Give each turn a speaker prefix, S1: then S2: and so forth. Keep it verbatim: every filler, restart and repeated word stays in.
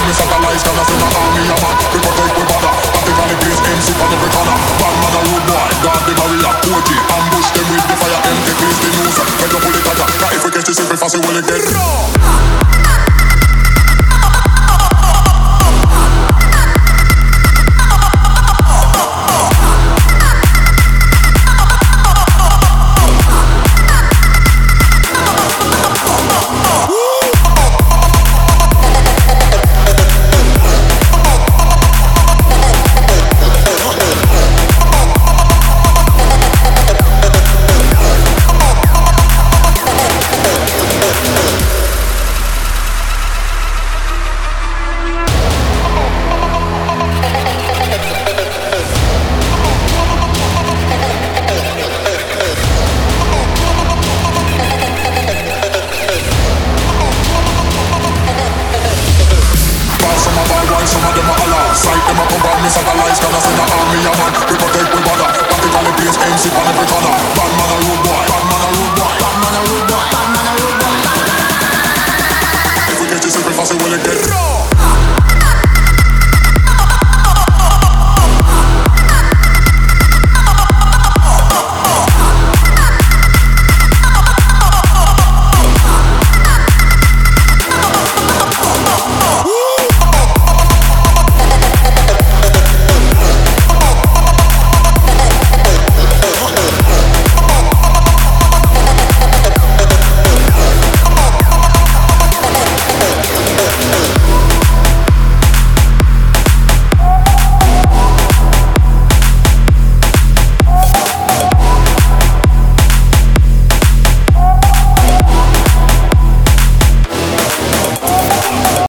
S1: bomb me satellites, can I send an army a man? We protect we border, practically place M C on every corner. Bad man a rude boy, guard the barrier, O G, ambush them with the fire, empty place the news. Make the bullet attack, cause if we catch the simple fast, we will get raw. Some of them are Allah, sight them up and bomb me satellites, can I send an army a man? We protect we border, practically place M C on every corner. Bad man a rude boy, bad man a rude boy, bad man a rude boy, bad man a rude boy. If we catch this simple fast, we will get